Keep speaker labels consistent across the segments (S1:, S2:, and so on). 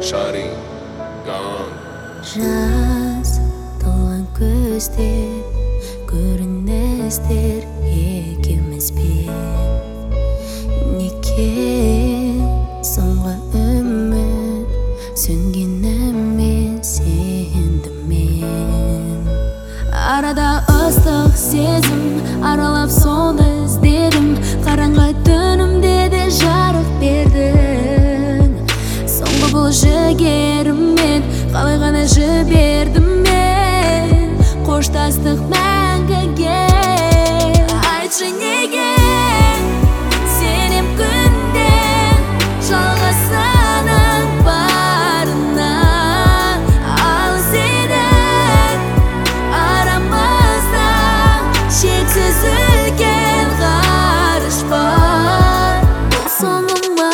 S1: Shawty, gone.
S2: Жаз толған көздер, көріністер екеумізбен. Неге соңғы үміт сөнгенімен сендім мен. Арада ыстық сезім аралап соны іздедім. Қараңғы түнімде де жарық бердің. Соңғы бұл жігеріммен қалай ғана жібердім мен. Қоштастық мәңгіге. Айтшы неге сенем күнде жалғасының барына. Алыс едің арамызда шексіз үлкен ғарыш бар. Бұл соңы ма?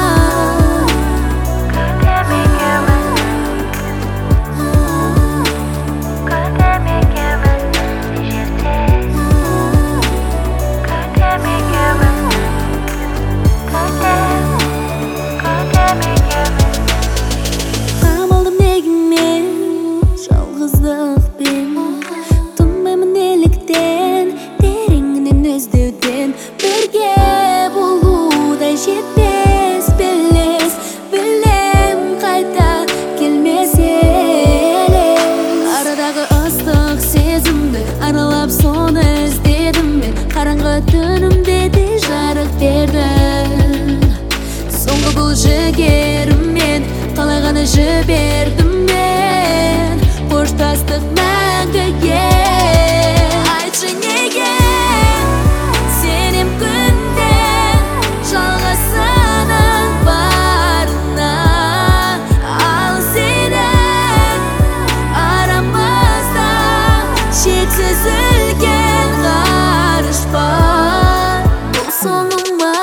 S2: Қамалдым неге мен жалғыздықпен, тұнбаймын неліктен тереңінен іздеуден. Бірге болуда жетпес белес, білем қайта келмес елес. Арадағы ыстық сезімді аралап соны іздедім мен. Қараңғы түнімде де жарық бердің. Соңғы бұл жігеріммен қалай ғана жібердім мен. Қоштастық мәңгіге. Айтшы неге сенем күнде жалғасының барына. Алыс едің арамызда шексіз үлкен ғарыш бар. Бұл соңы ма?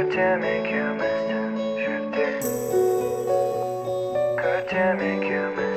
S3: Could you make you miss